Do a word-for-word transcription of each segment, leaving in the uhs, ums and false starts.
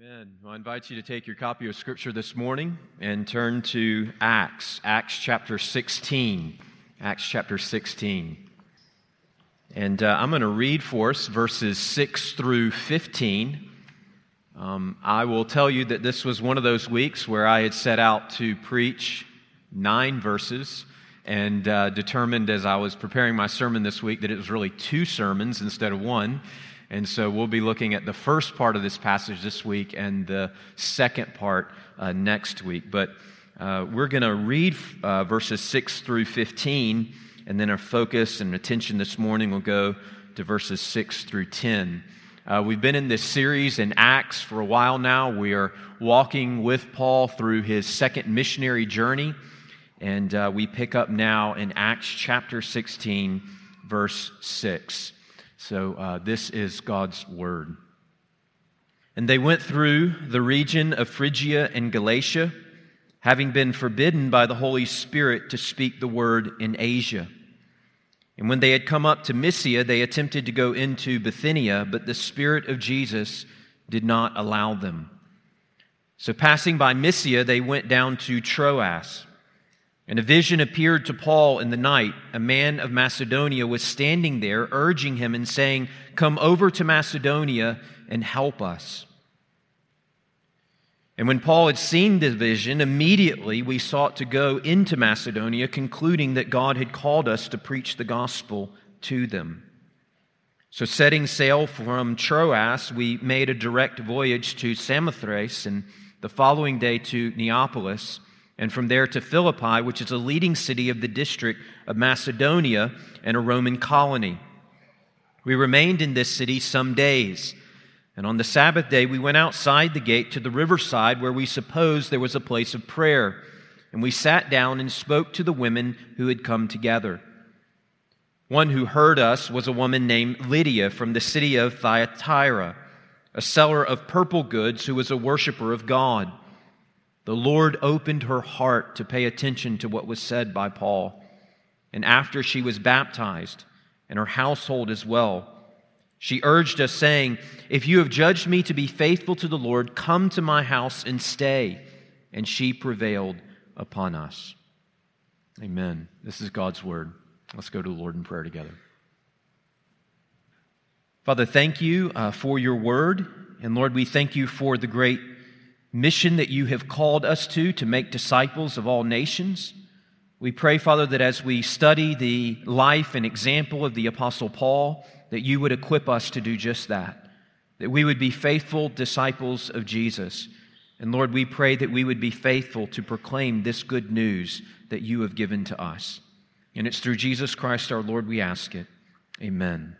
Amen. Well, I invite you to take your copy of Scripture this morning and turn to Acts, Acts chapter sixteen. Acts chapter sixteen. And uh, I'm going to read for us verses six through fifteen. Um, I will tell you that this was one of those weeks where I had set out to preach nine verses and uh, determined as I was preparing my sermon this week that it was really two sermons instead of one. And so we'll be looking at the first part of this passage this week and the second part uh, next week. But uh, we're going to read uh, verses six through fifteen, and then our focus and attention this morning will go to verses six through ten. Uh, we've been in this series in Acts for a while now. We are walking with Paul through his second missionary journey, and uh, we pick up now in Acts chapter sixteen, verse six. So uh, this is God's Word. And they went through the region of Phrygia and Galatia, having been forbidden by the Holy Spirit to speak the word in Asia. And when they had come up to Mysia, they attempted to go into Bithynia, but the Spirit of Jesus did not allow them. So passing by Mysia, they went down to Troas. And a vision appeared to Paul in the night. A man of Macedonia was standing there, urging him and saying, "Come over to Macedonia and help us." And when Paul had seen the vision, immediately we sought to go into Macedonia, concluding that God had called us to preach the gospel to them. So setting sail from Troas, we made a direct voyage to Samothrace, and the following day to Neapolis, and from there to Philippi, which is a leading city of the district of Macedonia and a Roman colony. We remained in this city some days, and on the Sabbath day we went outside the gate to the riverside where we supposed there was a place of prayer, and we sat down and spoke to the women who had come together. One who heard us was a woman named Lydia from the city of Thyatira, a seller of purple goods who was a worshiper of God. The Lord opened her heart to pay attention to what was said by Paul. And after she was baptized, and her household as well, she urged us, saying, "If you have judged me to be faithful to the Lord, come to my house and stay." And she prevailed upon us. Amen. This is God's word. Let's go to the Lord in prayer together. Father, thank you uh, for your word. And Lord, we thank you for the great mission that you have called us to, to make disciples of all nations. We pray, Father, that as we study the life and example of the Apostle Paul, that you would equip us to do just that, that we would be faithful disciples of Jesus. And Lord, we pray that we would be faithful to proclaim this good news that you have given to us. And it's through Jesus Christ our Lord we ask it. Amen.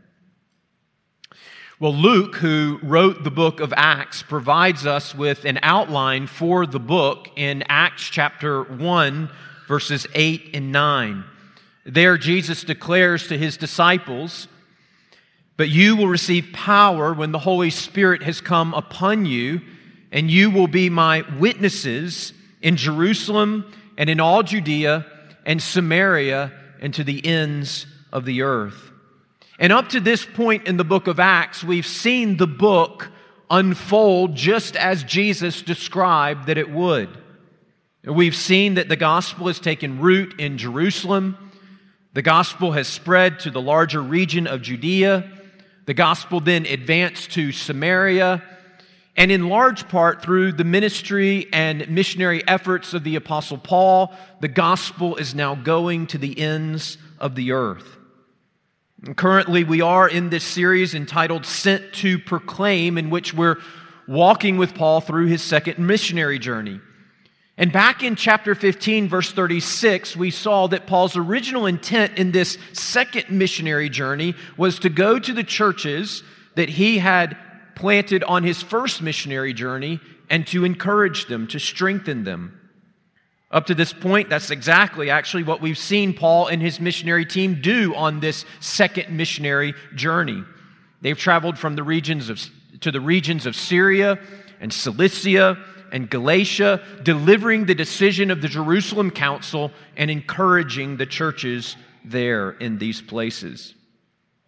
Well, Luke, who wrote the book of Acts, provides us with an outline for the book in Acts chapter one, verses eight and nine. There, Jesus declares to his disciples, "But you will receive power when the Holy Spirit has come upon you, and you will be my witnesses in Jerusalem and in all Judea and Samaria and to the ends of the earth." And up to this point in the book of Acts, we've seen the book unfold just as Jesus described that it would. We've seen that the gospel has taken root in Jerusalem. The gospel has spread to the larger region of Judea. The gospel then advanced to Samaria. And in large part through the ministry and missionary efforts of the Apostle Paul, the gospel is now going to the ends of the earth. Currently, we are in this series entitled Sent to Proclaim, in which we're walking with Paul through his second missionary journey. And back in chapter fifteen, verse thirty-six, we saw that Paul's original intent in this second missionary journey was to go to the churches that he had planted on his first missionary journey and to encourage them, to strengthen them. Up to this point, that's exactly actually what we've seen Paul and his missionary team do on this second missionary journey. They've traveled from the regions of to the regions of Syria and Cilicia and Galatia, delivering the decision of the Jerusalem Council and encouraging the churches there in these places.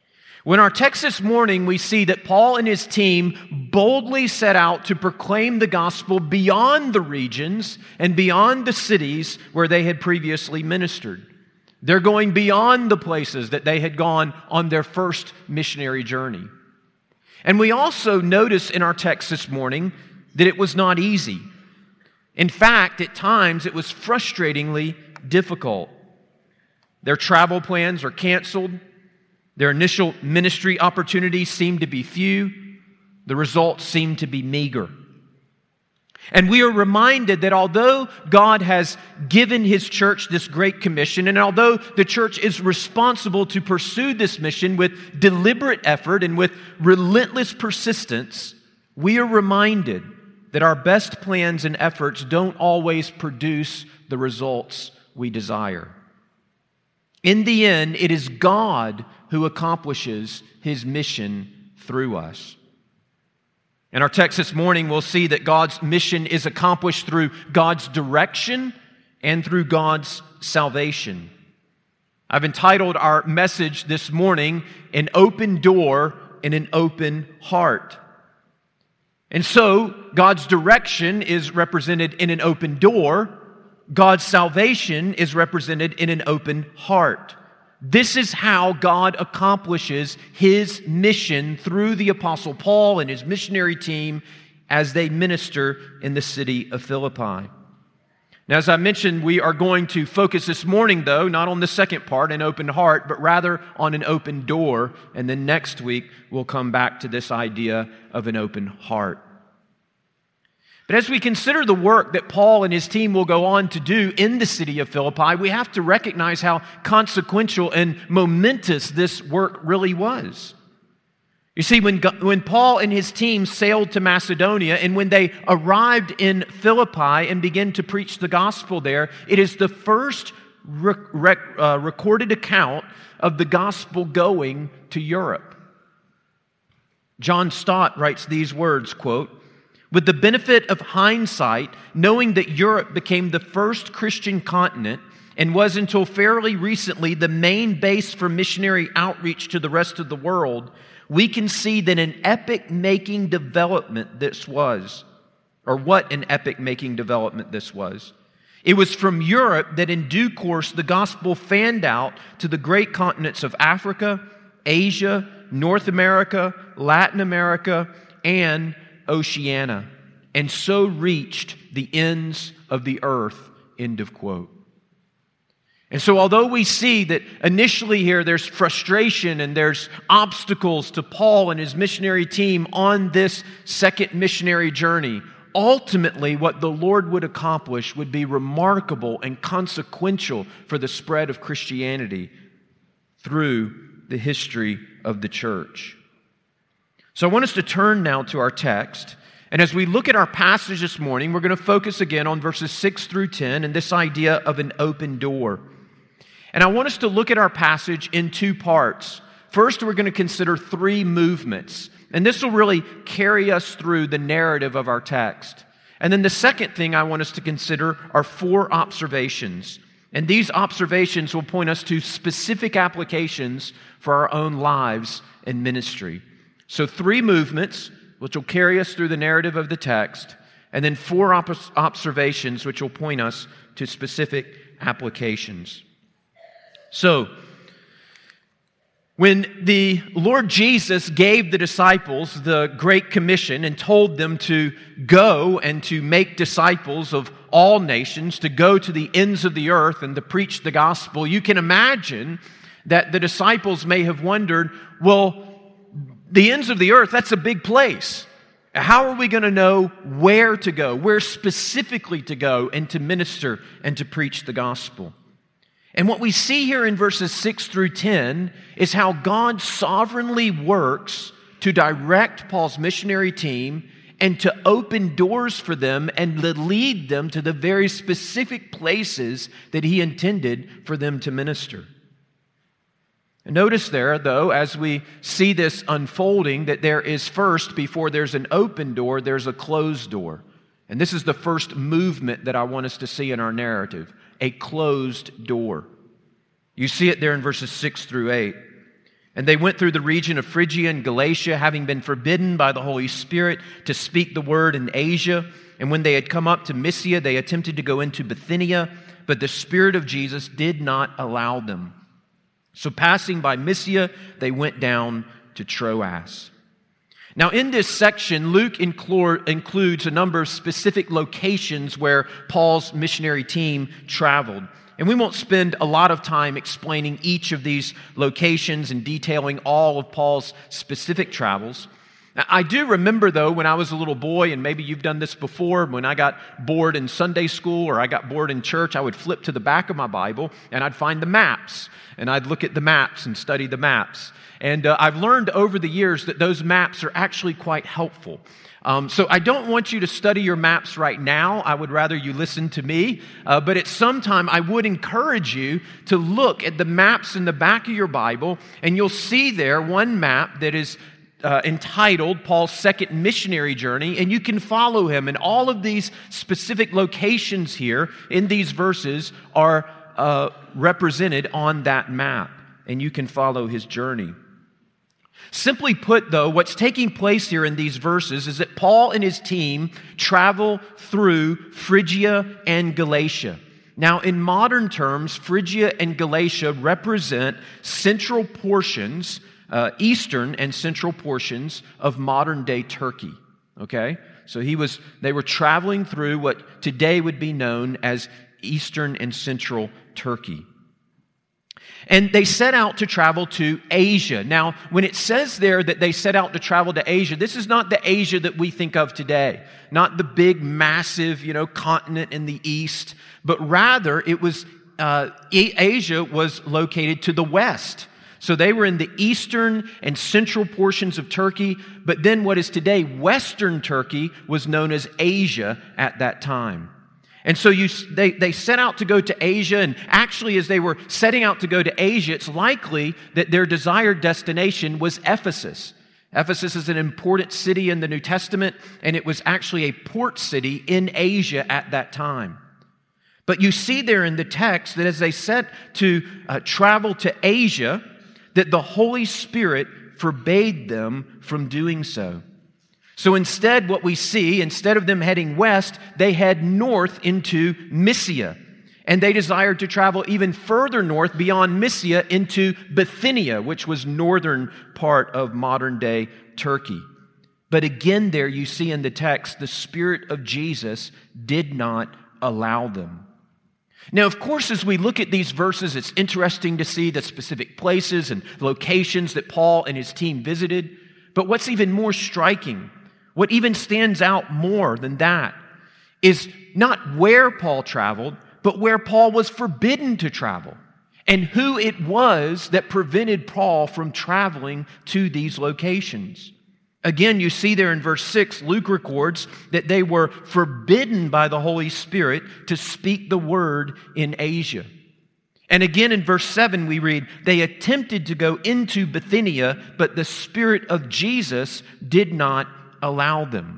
Well, in our text this morning, we see that Paul and his team boldly set out to proclaim the gospel beyond the regions and beyond the cities where they had previously ministered. They're going beyond the places that they had gone on their first missionary journey. And we also notice in our text this morning that it was not easy. In fact, at times it was frustratingly difficult. Their travel plans are canceled. Their initial ministry opportunities seemed to be few. The results seemed to be meager. And we are reminded that although God has given His church this great commission, and although the church is responsible to pursue this mission with deliberate effort and with relentless persistence, we are reminded that our best plans and efforts don't always produce the results we desire. In the end, it is God who accomplishes His mission through us. In our text this morning, we'll see that God's mission is accomplished through God's direction and through God's salvation. I've entitled our message this morning, An Open Door and an Open Heart. And so, God's direction is represented in an open door. God's salvation is represented in an open heart. This is how God accomplishes His mission through the Apostle Paul and his missionary team as they minister in the city of Philippi. Now, as I mentioned, we are going to focus this morning, though, not on the second part, an open heart, but rather on an open door. And then next week, we'll come back to this idea of an open heart. But as we consider the work that Paul and his team will go on to do in the city of Philippi, we have to recognize how consequential and momentous this work really was. You see, when, when Paul and his team sailed to Macedonia and when they arrived in Philippi and began to preach the gospel there, it is the first rec- rec- uh, recorded account of the gospel going to Europe. John Stott writes these words, quote, "With the benefit of hindsight, knowing that Europe became the first Christian continent and was until fairly recently the main base for missionary outreach to the rest of the world, we can see that an epoch-making development this was, or what an epoch-making development this was. It was from Europe that in due course the gospel fanned out to the great continents of Africa, Asia, North America, Latin America, and Oceania, and so reached the ends of the earth," end of quote. And so although we see that initially here there's frustration and there's obstacles to Paul and his missionary team on this second missionary journey, ultimately what the Lord would accomplish would be remarkable and consequential for the spread of Christianity through the history of the church. So I want us to turn now to our text. And as we look at our passage this morning, we're going to focus again on verses six through ten and this idea of an open door. And I want us to look at our passage in two parts. First, we're going to consider three movements. And this will really carry us through the narrative of our text. And then the second thing I want us to consider are four observations. And these observations will point us to specific applications for our own lives and ministry. So three movements, which will carry us through the narrative of the text, and then four op- observations, which will point us to specific applications. So, when the Lord Jesus gave the disciples the Great Commission and told them to go and to make disciples of all nations, to go to the ends of the earth and to preach the gospel, you can imagine that the disciples may have wondered, well, the ends of the earth, that's a big place. How are we going to know where to go, where specifically to go and to minister and to preach the gospel? And what we see here in verses six through ten is how God sovereignly works to direct Paul's missionary team and to open doors for them and to lead them to the very specific places that He intended for them to minister. Notice there, though, as we see this unfolding, that there is first, before there's an open door, there's a closed door. And this is the first movement that I want us to see in our narrative, a closed door. You see it there in verses six through eight. And they went through the region of Phrygia and Galatia, having been forbidden by the Holy Spirit to speak the word in Asia. And when they had come up to Mysia, they attempted to go into Bithynia, but the Spirit of Jesus did not allow them. So passing by Mysia, they went down to Troas. Now in this section, Luke includes a number of specific locations where Paul's missionary team traveled. And we won't spend a lot of time explaining each of these locations and detailing all of Paul's specific travels. I do remember, though, when I was a little boy, and maybe you've done this before, when I got bored in Sunday school or I got bored in church, I would flip to the back of my Bible and I'd find the maps. And I'd look at the maps and study the maps. And uh, I've learned over the years that those maps are actually quite helpful. Um, so I don't want you to study your maps right now. I would rather you listen to me. Uh, but at some time, I would encourage you to look at the maps in the back of your Bible, and you'll see there one map that is uh, entitled Paul's Second Missionary Journey, and you can follow him. And all of these specific locations here in these verses are uh, represented on that map, and you can follow his journey. Simply put, though, what's taking place here in these verses is that Paul and his team travel through Phrygia and Galatia. Now, in modern terms, Phrygia and Galatia represent central portions, uh, eastern and central portions of modern-day Turkey. Okay? So he was, they were traveling through what today would be known as eastern and central Turkey. And they set out to travel to Asia. Now, when it says there that they set out to travel to Asia, this is not the Asia that we think of today. Not the big, massive, you know, continent in the east. But rather, it was, uh, Asia was located to the west. So they were in the eastern and central portions of Turkey. But then what is today Western Turkey was known as Asia at that time. And so you, they, they set out to go to Asia, and actually as they were setting out to go to Asia, it's likely that their desired destination was Ephesus. Ephesus is an important city in the New Testament, and it was actually a port city in Asia at that time. But you see there in the text that as they set to uh, travel to Asia, that the Holy Spirit forbade them from doing so. So instead, what we see, instead of them heading west, they head north into Mysia. And they desired to travel even further north beyond Mysia into Bithynia, which was northern part of modern-day Turkey. But again there you see in the text, the Spirit of Jesus did not allow them. Now, of course, as we look at these verses, it's interesting to see the specific places and locations that Paul and his team visited. But what's even more striking, what even stands out more than that, is not where Paul traveled, but where Paul was forbidden to travel, and who it was that prevented Paul from traveling to these locations. Again, you see there in verse six, Luke records that they were forbidden by the Holy Spirit to speak the word in Asia. And again in verse seven we read, they attempted to go into Bithynia, but the Spirit of Jesus did not allow them.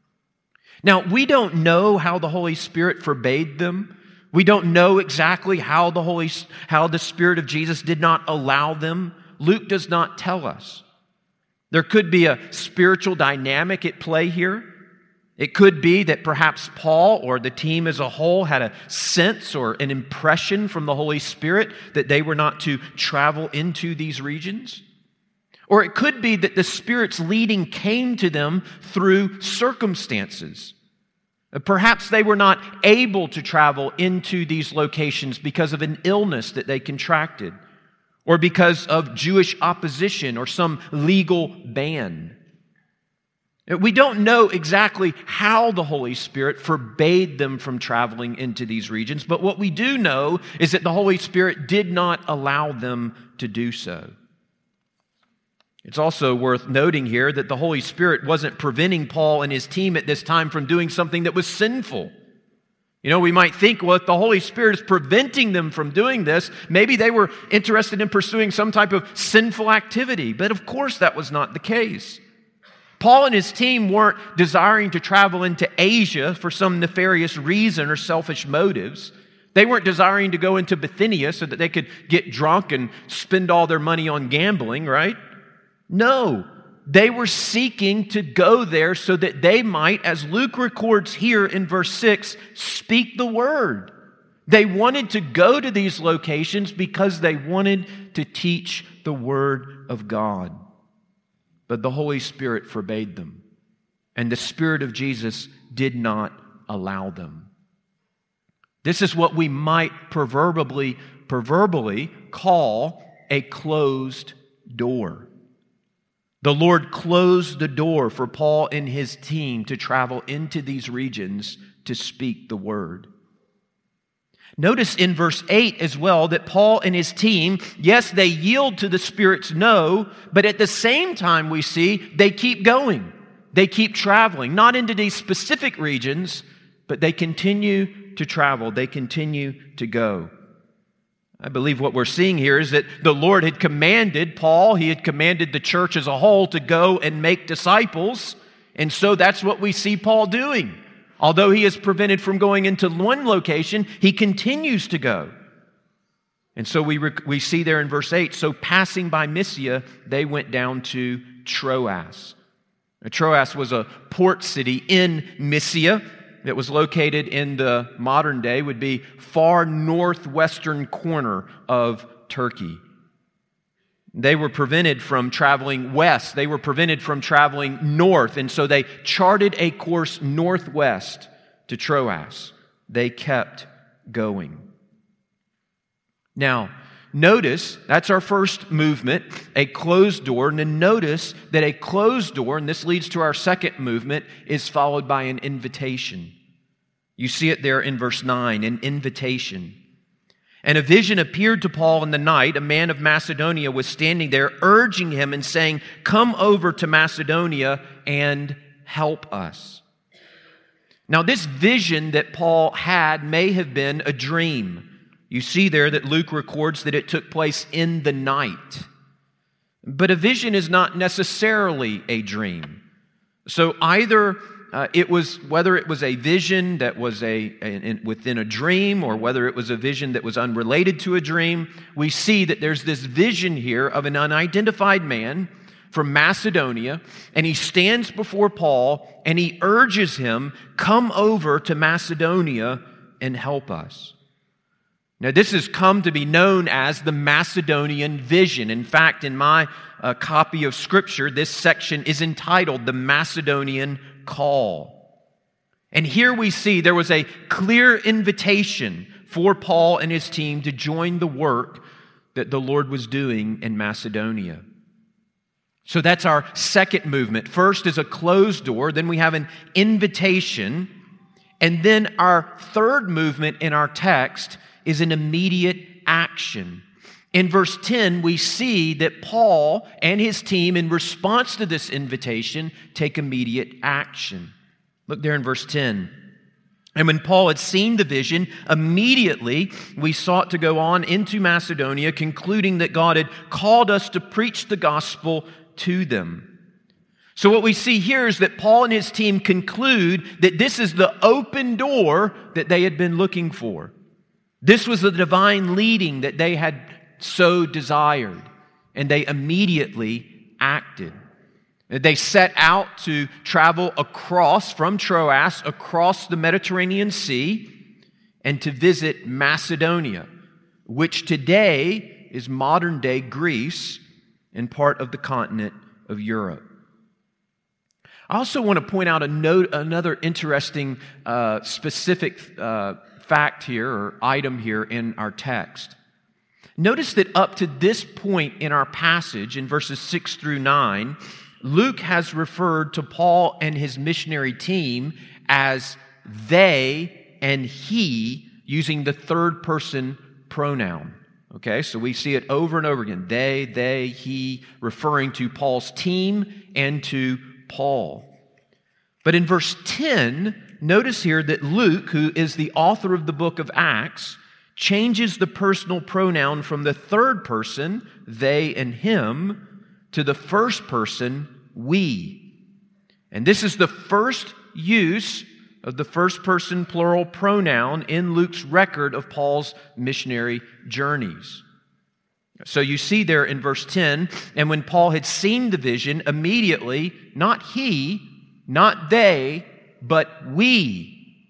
Now, we don't know how the Holy Spirit forbade them. We don't know exactly how the Holy, how the Spirit of Jesus did not allow them. Luke does not tell us. There could be a spiritual dynamic at play here. It could be that perhaps Paul or the team as a whole had a sense or an impression from the Holy Spirit that they were not to travel into these regions. Or it could be that the Spirit's leading came to them through circumstances. Perhaps they were not able to travel into these locations because of an illness that they contracted, or because of Jewish opposition or some legal ban. We don't know exactly how the Holy Spirit forbade them from traveling into these regions, but what we do know is that the Holy Spirit did not allow them to do so. It's also worth noting here that the Holy Spirit wasn't preventing Paul and his team at this time from doing something that was sinful. You know, we might think, well, if the Holy Spirit is preventing them from doing this, maybe they were interested in pursuing some type of sinful activity. But of course that was not the case. Paul and his team weren't desiring to travel into Asia for some nefarious reason or selfish motives. They weren't desiring to go into Bithynia so that they could get drunk and spend all their money on gambling, right? No, they were seeking to go there so that they might, as Luke records here in verse six, speak the word. They wanted to go to these locations because they wanted to teach the word of God. But the Holy Spirit forbade them, and the Spirit of Jesus did not allow them. This is what we might proverbially, proverbially call a closed door. The Lord closed the door for Paul and his team to travel into these regions to speak the word. Notice in verse eight as well that Paul and his team, yes, they yield to the Spirit's no, but at the same time we see they keep going. They keep traveling, not into these specific regions, but they continue to travel. They continue to go. I believe what we're seeing here is that the Lord had commanded Paul, he had commanded the church as a whole to go and make disciples. And so that's what we see Paul doing. Although he is prevented from going into one location, he continues to go. And so we, rec- we see there in verse eight, so passing by Mysia, they went down to Troas. Now, Troas was a port city in Mysia that was located in the modern day, would be far northwestern corner of Turkey. They were prevented from traveling west. They were prevented from traveling north. And so they charted a course northwest to Troas. They kept going. Now, notice, that's our first movement, a closed door. And then notice that a closed door, and this leads to our second movement, is followed by an invitation. You see it there in verse nine, an invitation. And a vision appeared to Paul in the night. A man of Macedonia was standing there, urging him and saying, "Come over to Macedonia and help us." Now, this vision that Paul had may have been a dream. You see there that Luke records that it took place in the night. But a vision is not necessarily a dream. So either uh, it was, whether it was a vision that was a, a within a dream, or whether it was a vision that was unrelated to a dream, we see that there's this vision here of an unidentified man from Macedonia, and he stands before Paul and he urges him, "Come over to Macedonia and help us." Now, this has come to be known as the Macedonian vision. In fact, in my uh, copy of Scripture, this section is entitled the Macedonian Call. And here we see there was a clear invitation for Paul and his team to join the work that the Lord was doing in Macedonia. So that's our second movement. First is a closed door, then we have an invitation, and then our third movement in our text is an immediate action. In verse ten, we see that Paul and his team, in response to this invitation, take immediate action. Look there in verse ten. And when Paul had seen the vision, immediately we sought to go on into Macedonia, concluding that God had called us to preach the gospel to them. So what we see here is that Paul and his team conclude that this is the open door that they had been looking for. This was the divine leading that they had so desired, and they immediately acted. They set out to travel across, from Troas, across the Mediterranean Sea, and to visit Macedonia, which today is modern-day Greece and part of the continent of Europe. I also want to point out a note, another interesting uh, specific uh fact here, or item here in our text. Notice that up to this point in our passage, in verses six through nine, Luke has referred to Paul and his missionary team as they and he, using the third person pronoun. Okay, so we see it over and over again. They, they, he, referring to Paul's team and to Paul. But in verse ten, notice here that Luke, who is the author of the book of Acts, changes the personal pronoun from the third person, they and him, to the first person, we. And this is the first use of the first person plural pronoun in Luke's record of Paul's missionary journeys. So you see there in verse ten, and when Paul had seen the vision, immediately, not he, not they, but we,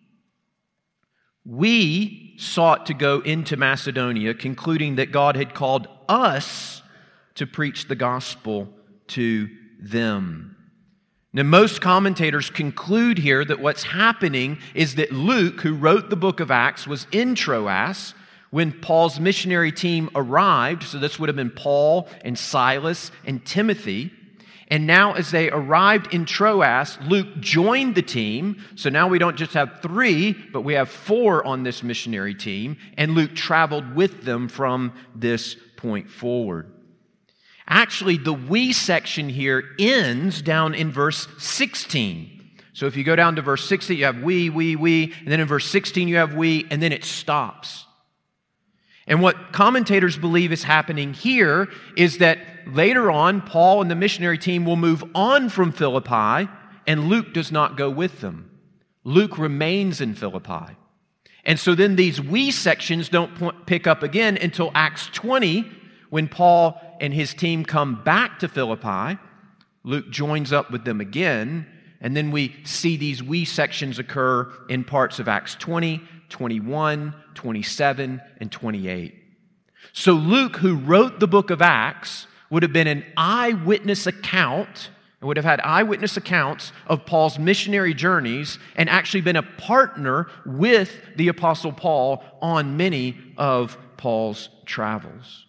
we sought to go into Macedonia, concluding that God had called us to preach the gospel to them. Now, most commentators conclude here that what's happening is that Luke, who wrote the book of Acts, was in Troas when Paul's missionary team arrived. So this would have been Paul and Silas and Timothy. And now as they arrived in Troas, Luke joined the team. So now we don't just have three, but we have four on this missionary team. And Luke traveled with them from this point forward. Actually, the we section here ends down in verse sixteen. So if you go down to verse sixteen, you have we, we, we, and then in verse sixteen you have we, and then it stops. And what commentators believe is happening here is that later on, Paul and the missionary team will move on from Philippi, and Luke does not go with them. Luke remains in Philippi. And so then these we sections don't pick up again until Acts twenty, when Paul and his team come back to Philippi. Luke joins up with them again, and then we see these we sections occur in parts of Acts twenty, twenty-one, twenty-seven, and twenty-eight. So Luke, who wrote the book of Acts, would have been an eyewitness account, and would have had eyewitness accounts of Paul's missionary journeys, and actually been a partner with the Apostle Paul on many of Paul's travels.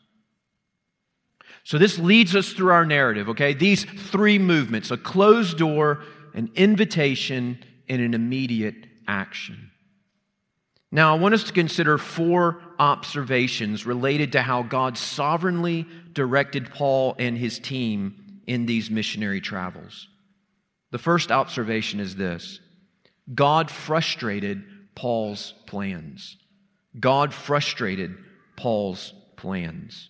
So this leads us through our narrative, okay? These three movements: a closed door, an invitation, and an immediate action. Now, I want us to consider four observations related to how God sovereignly directed Paul and his team in these missionary travels. The first observation is this: God frustrated Paul's plans. God frustrated Paul's plans.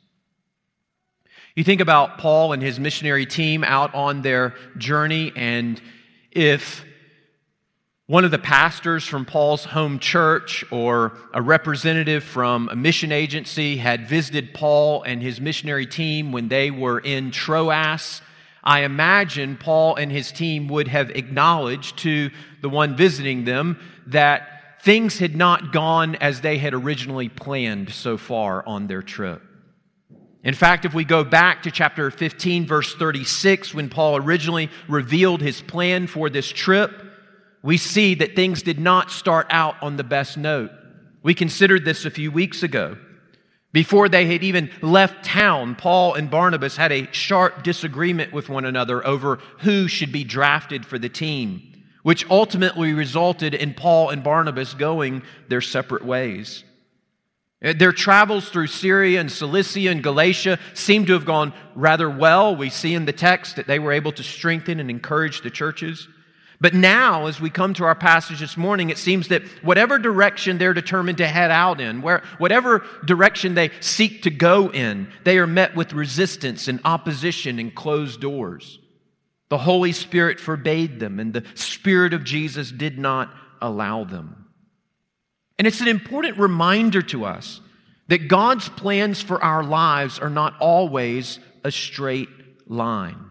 You think about Paul and his missionary team out on their journey, and if one of the pastors from Paul's home church or a representative from a mission agency had visited Paul and his missionary team when they were in Troas, I imagine Paul and his team would have acknowledged to the one visiting them that things had not gone as they had originally planned so far on their trip. In fact, if we go back to chapter fifteen, verse thirty-six, when Paul originally revealed his plan for this trip, we see that things did not start out on the best note. We considered this a few weeks ago. Before they had even left town, Paul and Barnabas had a sharp disagreement with one another over who should be drafted for the team, which ultimately resulted in Paul and Barnabas going their separate ways. Their travels through Syria and Cilicia and Galatia seem to have gone rather well. We see in the text that they were able to strengthen and encourage the churches. But now, as we come to our passage this morning, it seems that whatever direction they're determined to head out in, where, whatever direction they seek to go in, they are met with resistance and opposition and closed doors. The Holy Spirit forbade them, and the Spirit of Jesus did not allow them. And it's an important reminder to us that God's plans for our lives are not always a straight line.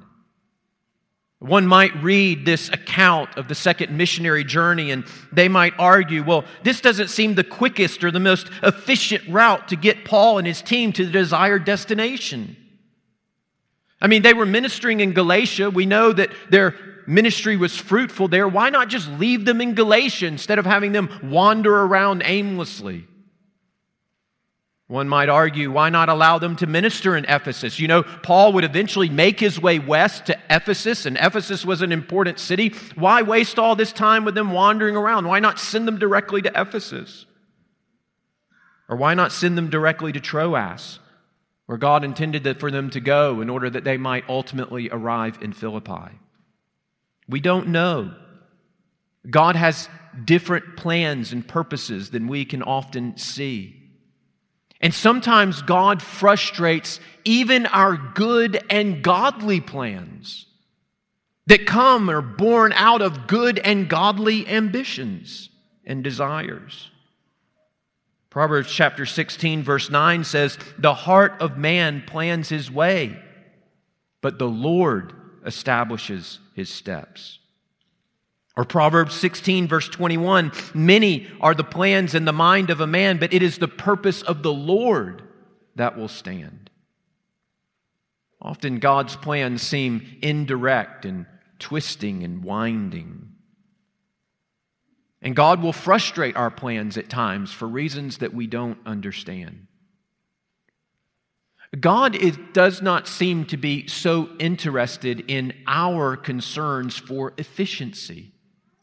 One might read this account of the second missionary journey and they might argue, well, this doesn't seem the quickest or the most efficient route to get Paul and his team to the desired destination. I mean, they were ministering in Galatia. We know that their ministry was fruitful there. Why not just leave them in Galatia instead of having them wander around aimlessly? One might argue, why not allow them to minister in Ephesus? You know, Paul would eventually make his way west to Ephesus, and Ephesus was an important city. Why waste all this time with them wandering around? Why not send them directly to Ephesus? Or why not send them directly to Troas, where God intended for them to go in order that they might ultimately arrive in Philippi? We don't know. God has different plans and purposes than we can often see. And sometimes God frustrates even our good and godly plans. that come or born out of good and godly ambitions and desires. Proverbs chapter sixteen, verse nine says, "The heart of man plans his way, but the Lord establishes his steps." Or Proverbs sixteen, verse twenty-one, "Many are the plans in the mind of a man, but it is the purpose of the Lord that will stand." Often God's plans seem indirect and twisting and winding. And God will frustrate our plans at times for reasons that we don't understand. God is, does not seem to be so interested in our concerns for efficiency.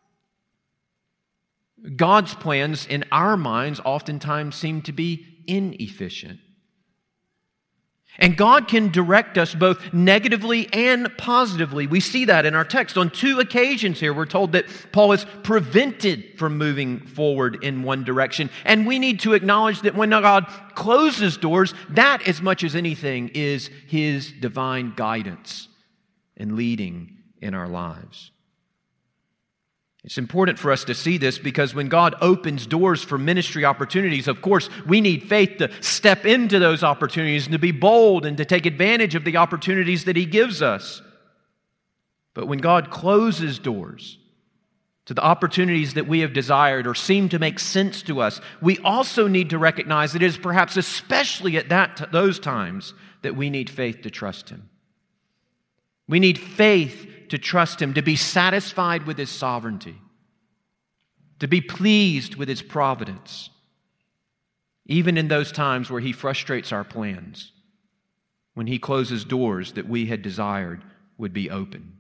God's plans in our minds oftentimes seem to be inefficient. And God can direct us both negatively and positively. We see that in our text. On two occasions here, we're told that Paul is prevented from moving forward in one direction. And we need to acknowledge that when God closes doors, that, as much as anything, is His divine guidance and leading in our lives. It's important for us to see this because when God opens doors for ministry opportunities, of course, we need faith to step into those opportunities and to be bold and to take advantage of the opportunities that He gives us. But when God closes doors to the opportunities that we have desired or seem to make sense to us, we also need to recognize that it is perhaps especially at that those times that we need faith to trust Him. We need faith to trust Him, to be satisfied with His sovereignty, to be pleased with His providence, even in those times where He frustrates our plans, when He closes doors that we had desired would be open.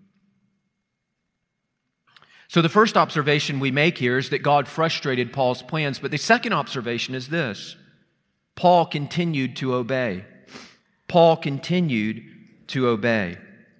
So the first observation we make here is that God frustrated Paul's plans, but the second observation is this: Paul continued to obey. Paul continued to obey.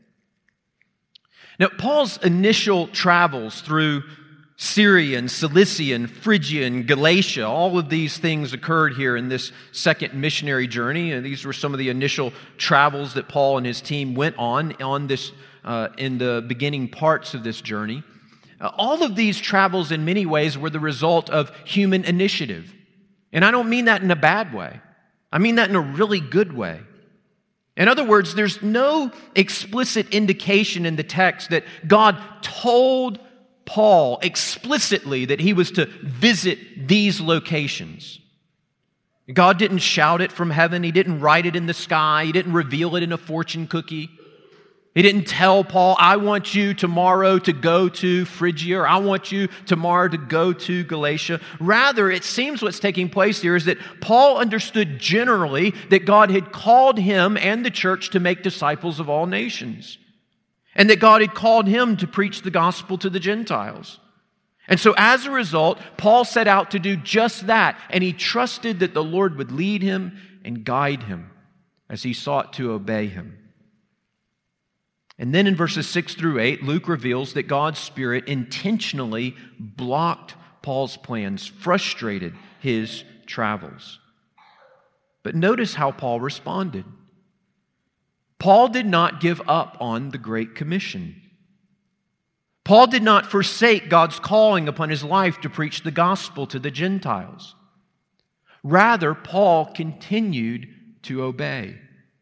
Now, Paul's initial travels through Syria and Cilicia and Phrygia and Galatia, all of these things occurred here in this second missionary journey, and these were some of the initial travels that Paul and his team went on on this uh, in the beginning parts of this journey. Uh, all of these travels, in many ways, were the result of human initiative, and I don't mean that in a bad way. I mean that in a really good way. In other words, there's no explicit indication in the text that God told Paul explicitly that he was to visit these locations. God didn't shout it from heaven. He didn't write it in the sky. He didn't reveal it in a fortune cookie. He didn't tell Paul, "I want you tomorrow to go to Phrygia," or "I want you tomorrow to go to Galatia." Rather, it seems what's taking place here is that Paul understood generally that God had called him and the church to make disciples of all nations, and that God had called him to preach the gospel to the Gentiles. And so as a result, Paul set out to do just that, and he trusted that the Lord would lead him and guide him as he sought to obey Him. And then in verses six through eight, Luke reveals that God's Spirit intentionally blocked Paul's plans, frustrated his travels. But notice how Paul responded. Paul did not give up on the Great Commission. Paul did not forsake God's calling upon his life to preach the gospel to the Gentiles. Rather, Paul continued to obey.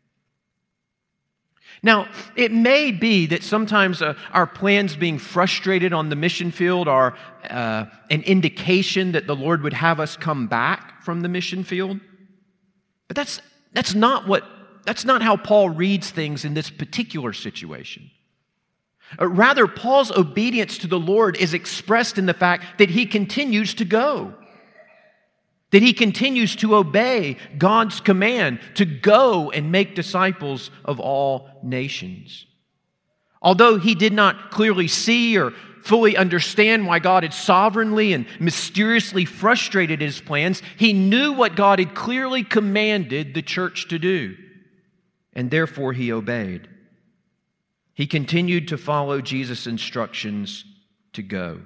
Now, it may be that sometimes uh, our plans being frustrated on the mission field are uh, an indication that the Lord would have us come back from the mission field. But that's that's not what that's not how Paul reads things in this particular situation. Uh, rather, Paul's obedience to the Lord is expressed in the fact that he continues to go. That he continues to obey God's command to go and make disciples of all nations. Although he did not clearly see or fully understand why God had sovereignly and mysteriously frustrated his plans, he knew what God had clearly commanded the church to do, and therefore he obeyed. He continued to follow Jesus' instructions to go.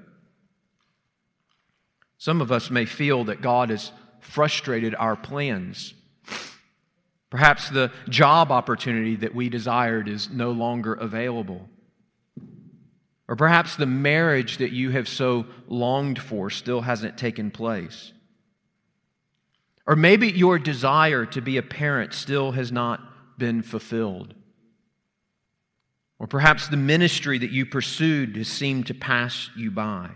Some of us may feel that God has frustrated our plans. Perhaps the job opportunity that we desired is no longer available. Or perhaps the marriage that you have so longed for still hasn't taken place. Or maybe your desire to be a parent still has not been fulfilled. Or perhaps the ministry that you pursued has seemed to pass you by.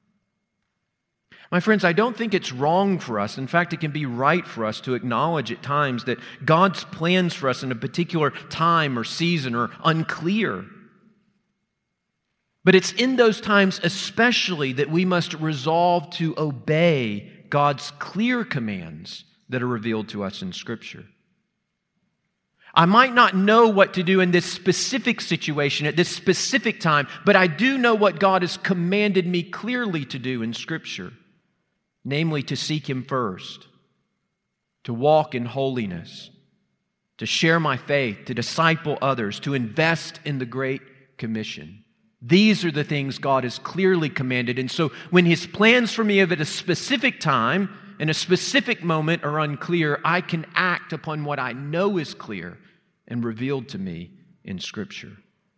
My friends, I don't think it's wrong for us. In fact, it can be right for us to acknowledge at times that God's plans for us in a particular time or season are unclear. But it's in those times especially that we must resolve to obey God's clear commands that are revealed to us in Scripture. I might not know what to do in this specific situation at this specific time, but I do know what God has commanded me clearly to do in Scripture, namely to seek Him first, to walk in holiness, to share my faith, to disciple others, to invest in the Great Commission. These are the things God has clearly commanded. And so when His plans for me at a specific time, in a specific moment are unclear, I can act upon what I know is clear and revealed to me in Scripture.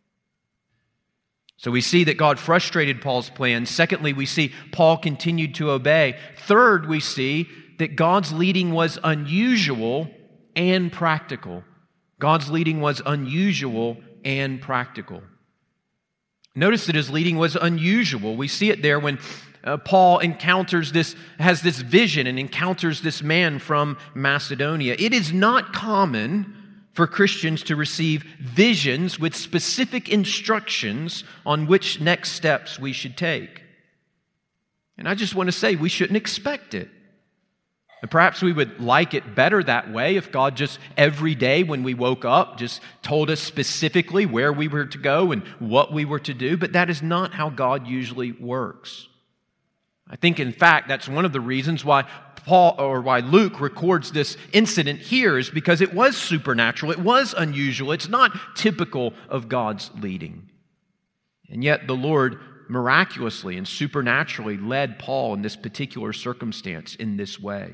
So we see that God frustrated Paul's plans. Secondly, we see Paul continued to obey. Third, we see that God's leading was unusual and practical. God's leading was unusual and practical. Notice that his leading was unusual. We see it there when uh, Paul encounters this, has this vision and encounters this man from Macedonia. It is not common for Christians to receive visions with specific instructions on which next steps we should take. And I just want to say we shouldn't expect it. And perhaps we would like it better that way if God just every day when we woke up just told us specifically where we were to go and what we were to do, but that is not how God usually works. I think, in fact, that's one of the reasons why Paul or why Luke records this incident here is because it was supernatural, it was unusual, it's not typical of God's leading. And yet the Lord miraculously and supernaturally led Paul in this particular circumstance in this way.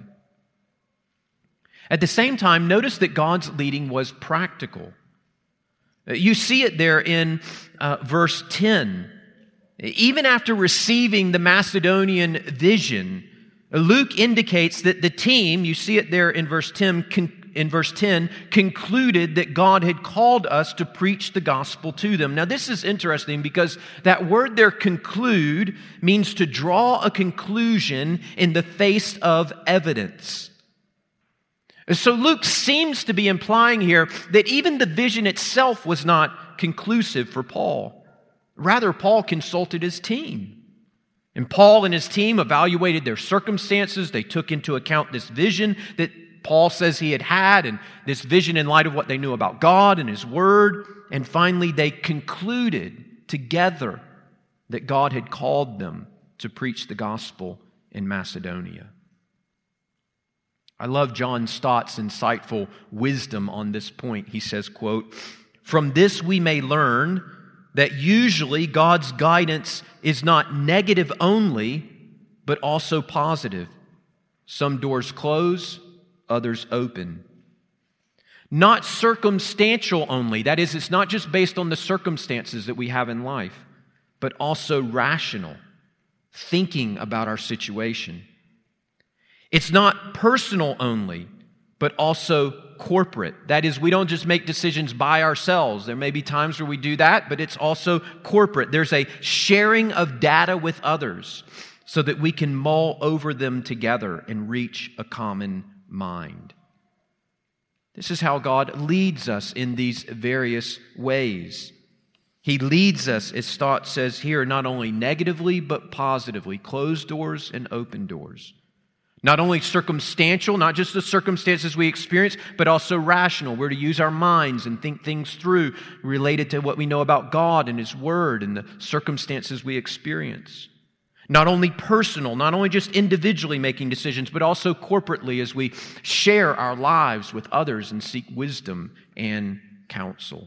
At the same time, notice that God's leading was practical. You see it there in uh, verse ten. Even after receiving the Macedonian vision, Luke indicates that the team, you see it there in verse ten, con- in verse ten, concluded that God had called us to preach the gospel to them. Now this is interesting because that word there, conclude, means to draw a conclusion in the face of evidence. So Luke seems to be implying here that even the vision itself was not conclusive for Paul. Rather, Paul consulted his team. And Paul and his team evaluated their circumstances. They took into account this vision that Paul says he had had, and this vision in light of what they knew about God and His Word. And finally, they concluded together that God had called them to preach the gospel in Macedonia. I love John Stott's insightful wisdom on this point. He says, quote, "From this we may learn that usually God's guidance is not negative only, but also positive. Some doors close, others open. Not circumstantial only, that is, it's not just based on the circumstances that we have in life, but also rational, thinking about our situation. It's not personal only, but also corporate. That is, we don't just make decisions by ourselves. There may be times where we do that, but it's also corporate. There's a sharing of data with others so that we can mull over them together and reach a common mind. This is how God leads us in these various ways. He leads us, as Stott says here, not only negatively, but positively. Closed doors and open doors. Not only circumstantial, not just the circumstances we experience, but also rational. We're to use our minds and think things through related to what we know about God and His Word and the circumstances we experience. Not only personal, not only just individually making decisions, but also corporately as we share our lives with others and seek wisdom and counsel.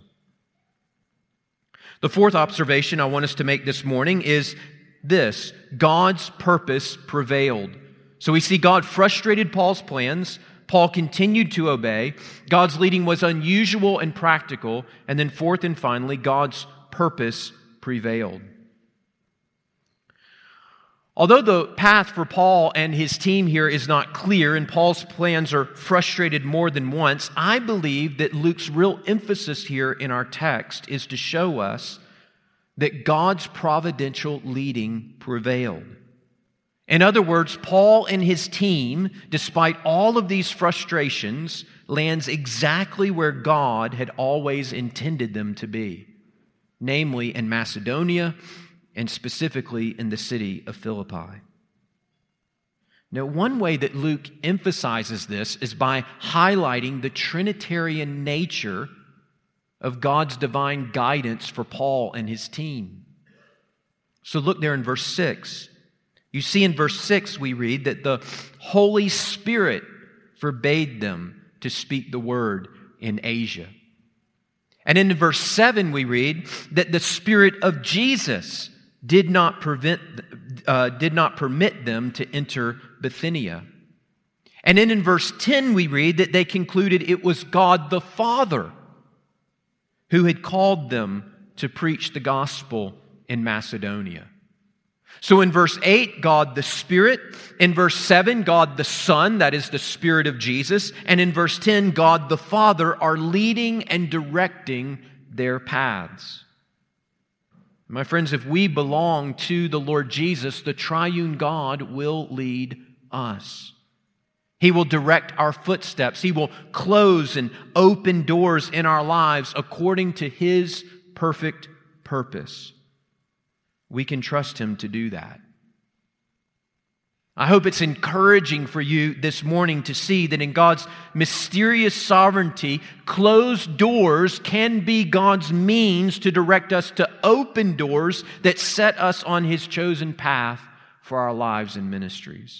The fourth observation I want us to make this morning is this: God's purpose prevailed. So we see God frustrated Paul's plans. Paul continued to obey. God's leading was unusual and practical. And then fourth and finally, God's purpose prevailed. Although the path for Paul and his team here is not clear, and Paul's plans are frustrated more than once, I believe that Luke's real emphasis here in our text is to show us that God's providential leading prevailed. In other words, Paul and his team, despite all of these frustrations, lands exactly where God had always intended them to be, namely in Macedonia, and specifically in the city of Philippi. Now, one way that Luke emphasizes this is by highlighting the Trinitarian nature of God's divine guidance for Paul and his team. So look there in verse six. You see in verse six we read that the Holy Spirit forbade them to speak the word in Asia. And in verse seven we read that the Spirit of Jesus did not prevent, uh, did not permit them to enter Bithynia. And then in verse ten we read that they concluded it was God the Father who had called them to preach the gospel in Macedonia. So in verse eight, God the Spirit. In verse seven, God the Son, that is the Spirit of Jesus. And in verse ten, God the Father are leading and directing their paths. My friends, if we belong to the Lord Jesus, the triune God will lead us. He will direct our footsteps. He will close and open doors in our lives according to His perfect purpose. We can trust Him to do that. I hope it's encouraging for you this morning to see that in God's mysterious sovereignty, closed doors can be God's means to direct us to open doors that set us on His chosen path for our lives and ministries.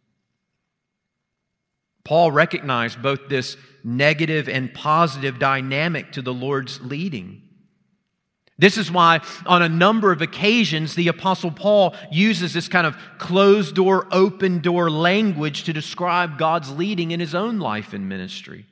Paul recognized both this negative and positive dynamic to the Lord's leading. This is why on a number of occasions the Apostle Paul uses this kind of closed door, open door language to describe God's leading in his own life and ministry.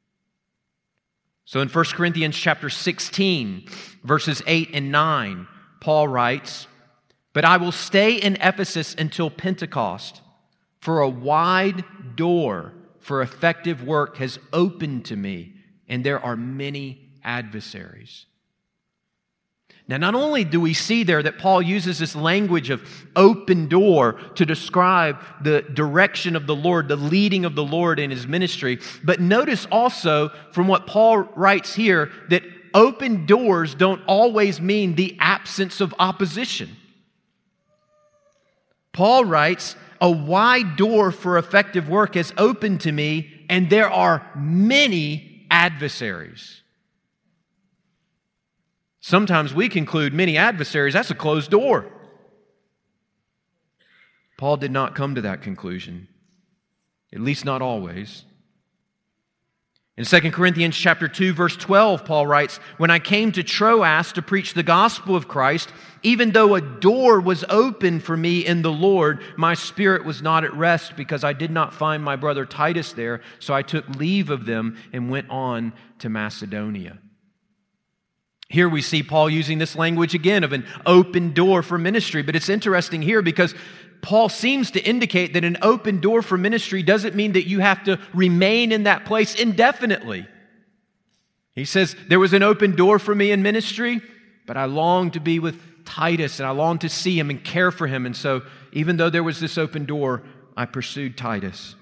So in First Corinthians chapter sixteen, verses eight and nine, Paul writes, "But I will stay in Ephesus until Pentecost, for a wide door for effective work has opened to me, and there are many adversaries." Now, not only do we see there that Paul uses this language of open door to describe the direction of the Lord, the leading of the Lord in His ministry, but notice also from what Paul writes here that open doors don't always mean the absence of opposition. Paul writes, "A wide door for effective work has opened to me, and there are many adversaries." Sometimes we conclude many adversaries, that's a closed door. Paul did not come to that conclusion, at least not always. In Second Corinthians chapter two, verse twelve, Paul writes, "When I came to Troas to preach the gospel of Christ, even though a door was open for me in the Lord, my spirit was not at rest because I did not find my brother Titus there, so I took leave of them and went on to Macedonia." Here we see Paul using this language again of an open door for ministry. But it's interesting here because Paul seems to indicate that an open door for ministry doesn't mean that you have to remain in that place indefinitely. He says, there was an open door for me in ministry, but I longed to be with Titus and I longed to see him and care for him. And so even though there was this open door, I pursued Titus.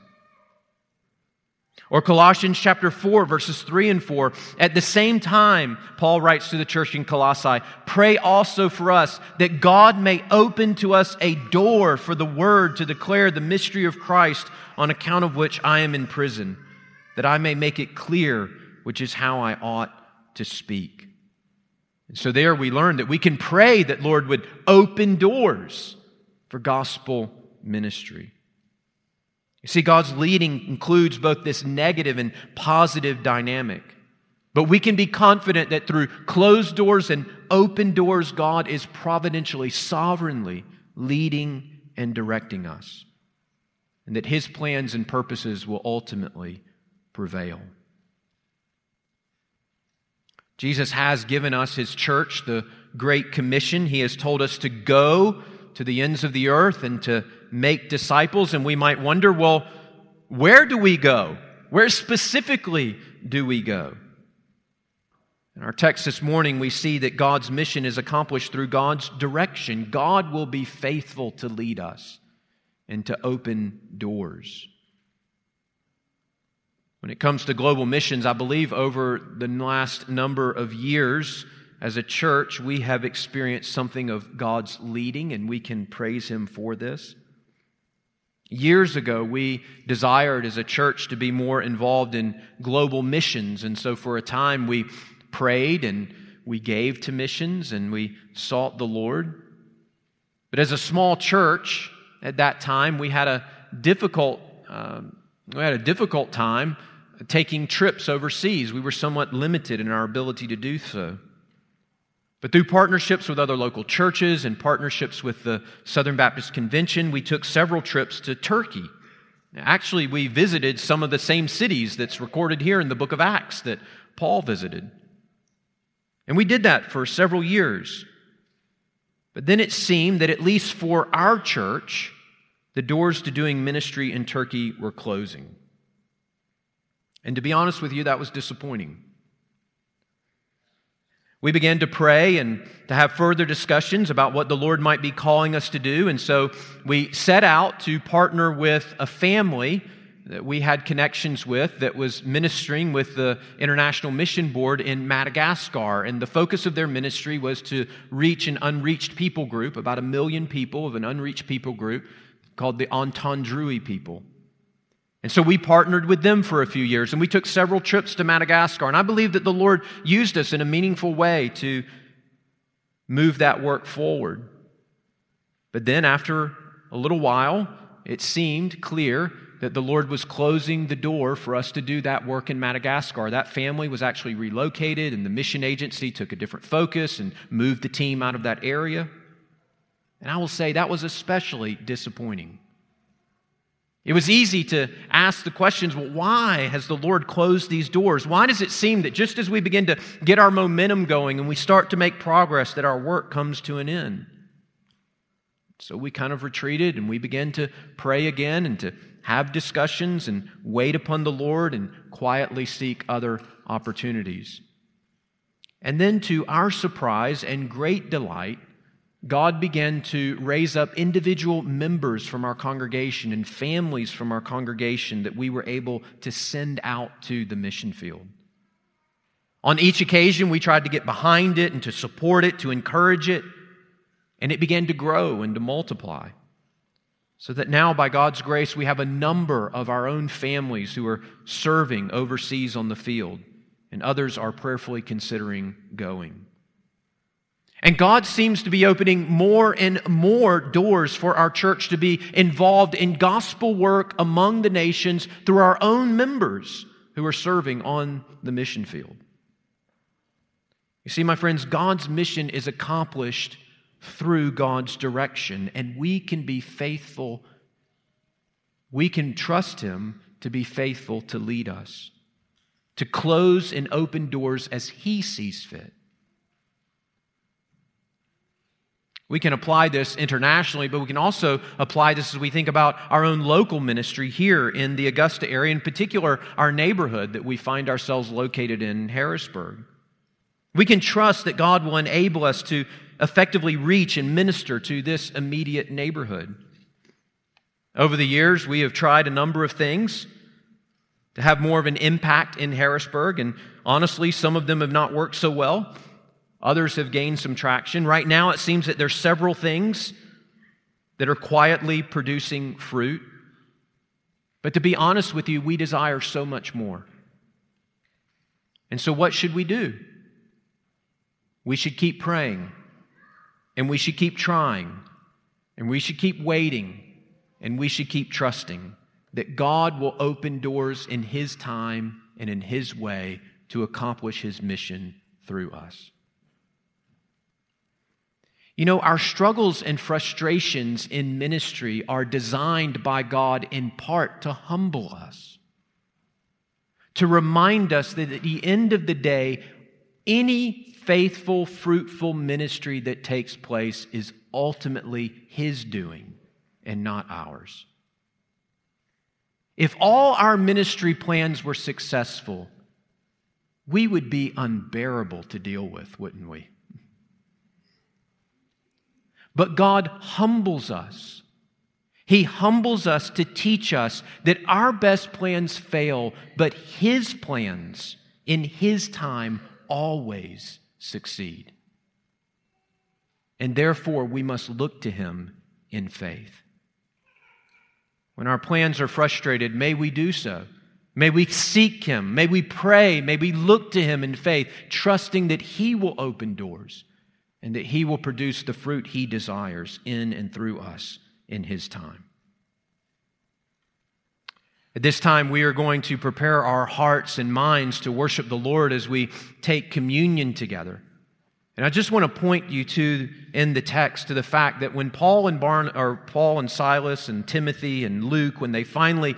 Or Colossians chapter four, verses three and four. "At the same time," Paul writes to the church in Colossae, "pray also for us that God may open to us a door for the word to declare the mystery of Christ, on account of which I am in prison, that I may make it clear which is how I ought to speak." And so there we learn that we can pray that Lord would open doors for gospel ministry. You see, God's leading includes both this negative and positive dynamic. But we can be confident that through closed doors and open doors, God is providentially, sovereignly leading and directing us. And that His plans and purposes will ultimately prevail. Jesus has given us His church the Great Commission. He has told us to go to the ends of the earth and to make disciples. And we might wonder, well, where do we go? Where specifically do we go? In our text this morning, we see that God's mission is accomplished through God's direction. God will be faithful to lead us and to open doors. When it comes to global missions, I believe over the last number of years, as a church, we have experienced something of God's leading, and we can praise Him for this. Years ago, we desired as a church to be more involved in global missions, and so for a time we prayed and we gave to missions and we sought the Lord. But as a small church at that time, we had a difficult, um, we had a difficult time taking trips overseas. We were somewhat limited in our ability to do so. But through partnerships with other local churches and partnerships with the Southern Baptist Convention, we took several trips to Turkey. Actually, we visited some of the same cities that's recorded here in the book of Acts that Paul visited. And we did that for several years. But then it seemed that at least for our church, the doors to doing ministry in Turkey were closing. And to be honest with you, that was disappointing. We began to pray and to have further discussions about what the Lord might be calling us to do. And so we set out to partner with a family that we had connections with that was ministering with the International Mission Board in Madagascar. And the focus of their ministry was to reach an unreached people group, about a million people of an unreached people group called the Antandrui people. And so we partnered with them for a few years, and we took several trips to Madagascar. And I believe that the Lord used us in a meaningful way to move that work forward. But then after a little while, it seemed clear that the Lord was closing the door for us to do that work in Madagascar. That family was actually relocated, and the mission agency took a different focus and moved the team out of that area. And I will say that was especially disappointing. It was easy to ask the questions, well, why has the Lord closed these doors? Why does it seem that just as we begin to get our momentum going and we start to make progress, that our work comes to an end? So we kind of retreated and we began to pray again and to have discussions and wait upon the Lord and quietly seek other opportunities. And then to our surprise and great delight, God began to raise up individual members from our congregation and families from our congregation that we were able to send out to the mission field. On each occasion, we tried to get behind it and to support it, to encourage it, and it began to grow and to multiply. So that now, by God's grace, we have a number of our own families who are serving overseas on the field, and others are prayerfully considering going. And God seems to be opening more and more doors for our church to be involved in gospel work among the nations through our own members who are serving on the mission field. You see, my friends, God's mission is accomplished through God's direction, and we can be faithful. We can trust Him to be faithful to lead us, to close and open doors as He sees fit. We can apply this internationally, but we can also apply this as we think about our own local ministry here in the Augusta area, in particular our neighborhood that we find ourselves located in, Harrisburg. We can trust that God will enable us to effectively reach and minister to this immediate neighborhood. Over the years, we have tried a number of things to have more of an impact in Harrisburg, and honestly, some of them have not worked so well. Others have gained some traction. Right now, it seems that there's several things that are quietly producing fruit. But to be honest with you, we desire so much more. And so what should we do? We should keep praying, and we should keep trying, and we should keep waiting, and we should keep trusting that God will open doors in His time and in His way to accomplish His mission through us. You know, our struggles and frustrations in ministry are designed by God in part to humble us, to remind us that at the end of the day, any faithful, fruitful ministry that takes place is ultimately His doing and not ours. If all our ministry plans were successful, we would be unbearable to deal with, wouldn't we? But God humbles us. He humbles us to teach us that our best plans fail, but His plans in His time always succeed. And therefore, we must look to Him in faith. When our plans are frustrated, may we do so. May we seek Him. May we pray. May we look to Him in faith, trusting that He will open doors and that He will produce the fruit He desires in and through us in His time. At this time, we are going to prepare our hearts and minds to worship the Lord as we take communion together. And I just want to point you to, in the text, to the fact that when Paul and Barn, or Paul and Silas and Timothy and Luke, when they finally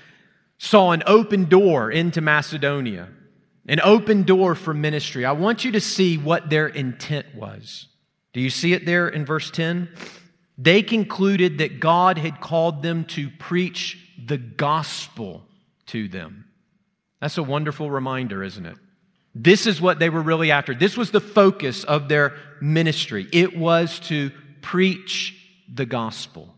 saw an open door into Macedonia, an open door for ministry, I want you to see what their intent was. Do you see it there in verse ten? They concluded that God had called them to preach the gospel to them. That's a wonderful reminder, isn't it? This is what they were really after. This was the focus of their ministry. It was to preach the gospel.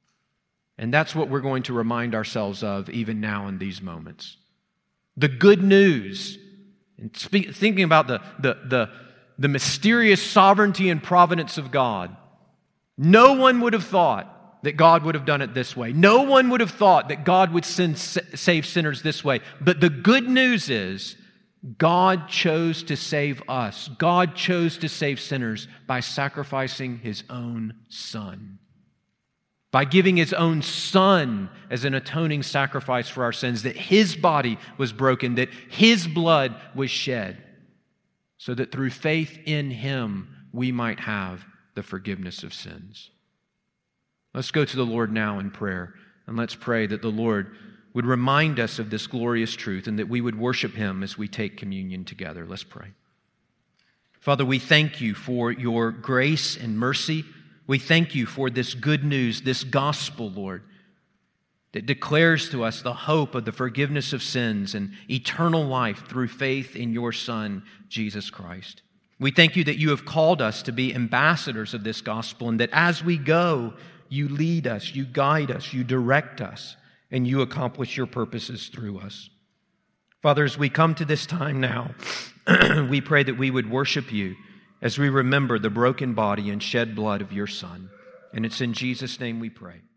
And that's what we're going to remind ourselves of even now in these moments. The good news, and speak, thinking about the, the, the, the mysterious sovereignty and providence of God. No one would have thought that God would have done it this way. No one would have thought that God would send, save sinners this way. But the good news is, God chose to save us. God chose to save sinners by sacrificing His own Son. By giving His own Son as an atoning sacrifice for our sins, that His body was broken, that His blood was shed, so that through faith in Him we might have the forgiveness of sins. Let's go to the Lord now in prayer, and let's pray that the Lord would remind us of this glorious truth and that we would worship Him as we take communion together. Let's pray. Father, we thank You for Your grace and mercy. We thank You for this good news, this gospel, Lord, that declares to us the hope of the forgiveness of sins and eternal life through faith in Your Son, Jesus Christ. We thank You that You have called us to be ambassadors of this gospel, and that as we go, You lead us, You guide us, You direct us, and You accomplish Your purposes through us. Father, as we come to this time now, we pray that we would worship You as we remember the broken body and shed blood of Your Son. And it's in Jesus' name we pray.